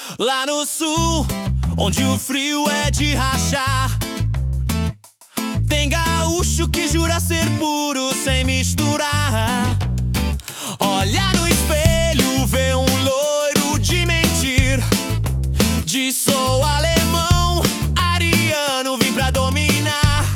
Lá no sul, onde o frio é de rachar, tem gaúcho que jura ser puro sem misturar. Olha no espelho, vê um loiro de mentir, diz sou alemão, ariano, vim pra dominar.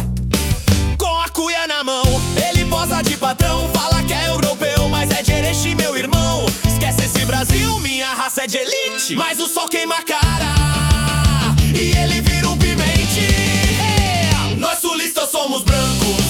Com a cuia na mão, ele posa de patrão, fala que é europeu, mas é de Erechim, meu irmão. Esquece esse Brasil, minha raça é de elite, mas o sol queima a cara e ele vira um pimente. Nós sulistas somos brancos,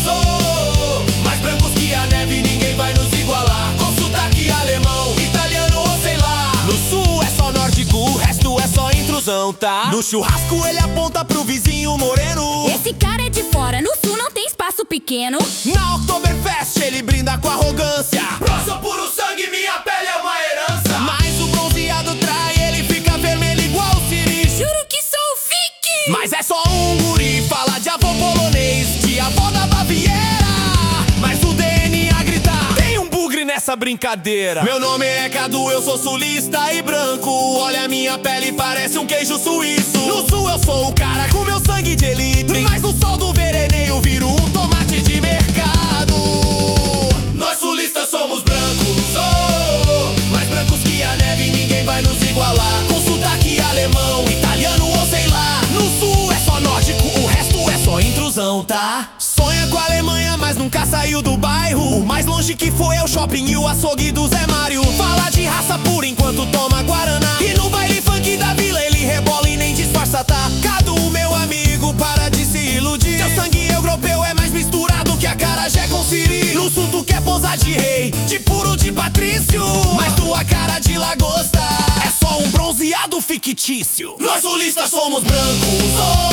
oh, mais brancos que a neve, ninguém vai nos igualar. Com sotaque alemão, italiano ou sei lá. No sul é só nórdico, o resto é só intrusão, tá? No churrasco ele aponta pro vizinho moreno, esse cara é de fora, no sul não tem espaço pequeno. na Oktoberfest ele brinda com arrogância, sou puro sangue, minha pele é uma herança. Mas o bronzeado trai, ele fica vermelho igual o Siri. Juro que sou fique, Mas é só um guri, fala de avô polonês, de avó da Baviera, mas o DNA grita, tem um bugre nessa brincadeira. Meu nome é Cadu, eu sou sulista e branco, olha minha pele, parece um queijo suíço. No sul eu sou o cara com meu sangue de elite, mas no sol do vereneio viro um tomate de mercado. Nós sulistas somos brancos, oh, mais brancos que a neve, ninguém vai nos igualar. Com sotaque alemão, italiano ou sei lá. No sul é só nórdico, o resto é só intrusão, tá? Sonha com a Alemanha, mas nunca saiu do bairro. O mais longe que foi é o shopping e o açougue do Zé Mário. Fala de raça pura enquanto toma guaraná, e no baile funk da vila ele rebola e nem disfarça, tá? Cadu, meu amigo, para de se iludir. Teu sangue europeu é mais misturado que acarajé com siri. No sul tu quer posar de rei, de puro de patrício, mas tua cara de lagosta é só um bronzeado fictício. Nós sulistas somos brancos,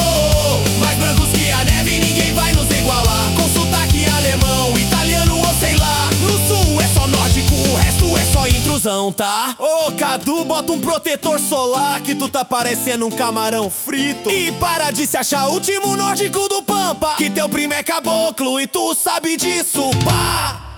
oh, mais brancos que a neve, ninguém vai nos igualar. Com sotaque alemão, italiano ou sei lá. No sul é só nórdico, o resto é só intrusão, tá? Ô Cadu, bota um protetor solar que tu tá parecendo um camarão frito. E para de se achar o último nórdico do Pampa, que teu primo é caboclo e tu sabe disso, pá!